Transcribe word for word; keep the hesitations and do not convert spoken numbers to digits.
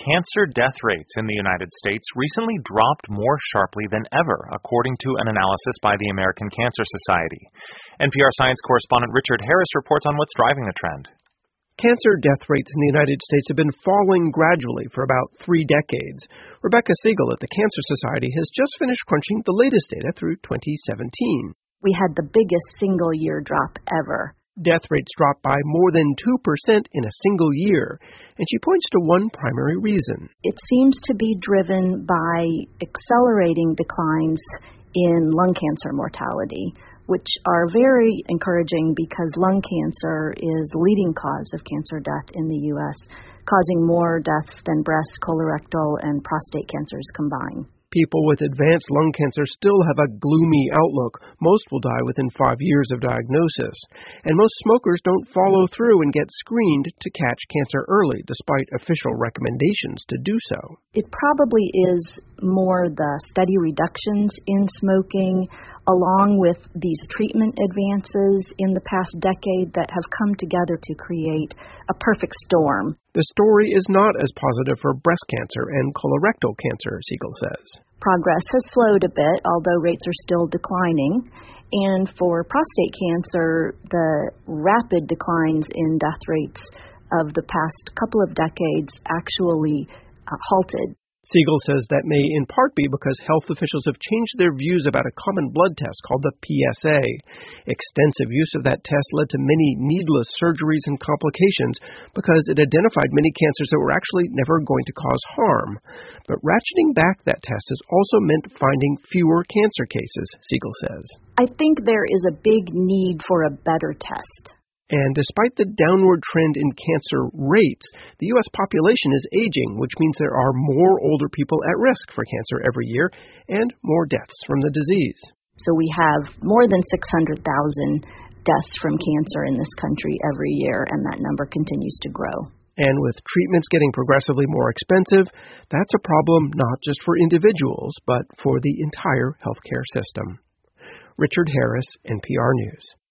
cancer death rates in the United States recently dropped more sharply than ever, according to an analysis by the American Cancer Society. N P R Science correspondent Richard Harris reports on what's driving the trend. Cancer death rates in the United States have been falling gradually for about three decades. Rebecca Siegel at the Cancer Society has just finished crunching the latest data through twenty seventeen. We had the biggest single-year drop ever. Death rates dropped by more than two percent in a single year, and she points to one primary reason. It seems to be driven by accelerating declines in lung cancer mortality, which are very encouraging because lung cancer is the leading cause of cancer death in the U S, causing more deaths than breast, colorectal, and prostate cancers combined. People with advanced lung cancer still have a gloomy outlook. Most will die within five years of diagnosis. And most smokers don't follow through and get screened to catch cancer early, despite official recommendations to do so. It probably is more the steady reductions in smoking, along with these treatment advances in the past decade that have come together to create a perfect storm. The story is not as positive for breast cancer and colorectal cancer, Siegel says. Progress has slowed a bit, although rates are still declining. And for prostate cancer, the rapid declines in death rates of the past couple of decades actually uh, halted. Siegel says that may in part be because health officials have changed their views about a common blood test called the P S A. Extensive use of that test led to many needless surgeries and complications because it identified many cancers that were actually never going to cause harm. But ratcheting back that test has also meant finding fewer cancer cases, Siegel says. I think there is a big need for a better test. And despite the downward trend in cancer rates, the U S population is aging, which means there are more older people at risk for cancer every year and more deaths from the disease. So we have more than six hundred thousand deaths from cancer in this country every year, and that number continues to grow. And with treatments getting progressively more expensive, that's a problem not just for individuals, but for the entire healthcare system. Richard Harris, N P R News.